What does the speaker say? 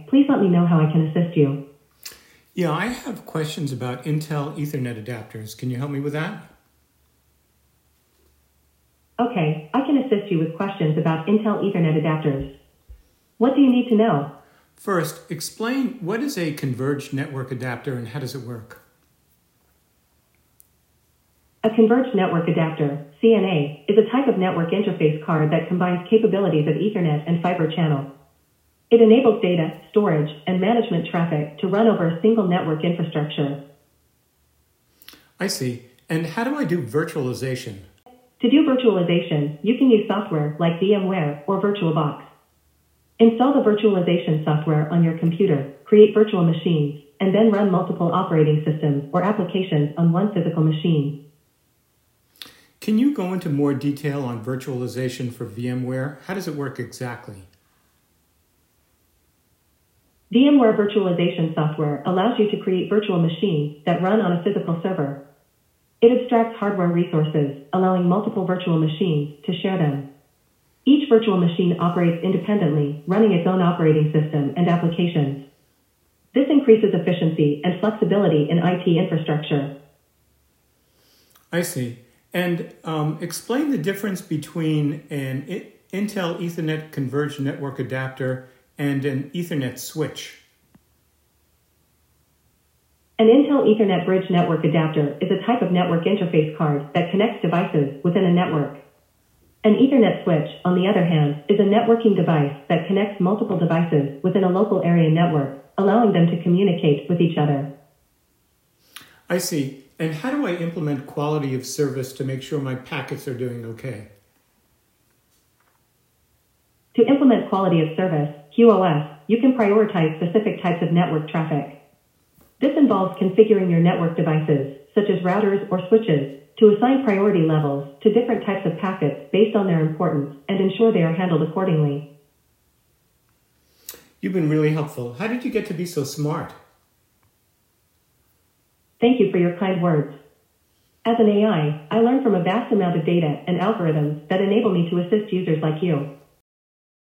Please let me know how I can assist you. Yeah, I have questions about Intel Ethernet adapters. Can you help me with that? Okay, I can assist you with questions about Intel Ethernet adapters. What do you need to know? First, explain what is a converged network adapter and how does it work? A converged network adapter, CNA, is a type of network interface card that combines capabilities of Ethernet and fiber channel. It enables data, storage, and management traffic to run over a single network infrastructure. I see. And how do I do virtualization? To do virtualization, you can use software like VMware or VirtualBox. Install the virtualization software on your computer, create virtual machines, and then run multiple operating systems or applications on one physical machine. Can you go into more detail on virtualization for VMware? How does it work exactly? VMware virtualization software allows you to create virtual machines that run on a physical server. It abstracts hardware resources, allowing multiple virtual machines to share them. Each virtual machine operates independently, running its own operating system and applications. This increases efficiency and flexibility in IT infrastructure. I see. And explain the difference between an Intel Ethernet converged network adapter and an Ethernet switch. An Intel Ethernet bridge network adapter is a type of network interface card that connects devices within a network. An Ethernet switch, on the other hand, is a networking device that connects multiple devices within a local area network, allowing them to communicate with each other. I see. And how do I implement quality of service to make sure my packets are doing okay? To implement quality of service, QoS, you can prioritize specific types of network traffic. This involves configuring your network devices, such as routers or switches, to assign priority levels to different types of packets based on their importance and ensure they are handled accordingly. You've been really helpful. How did you get to be so smart? Thank you for your kind words. As an AI, I learn from a vast amount of data and algorithms that enable me to assist users like you.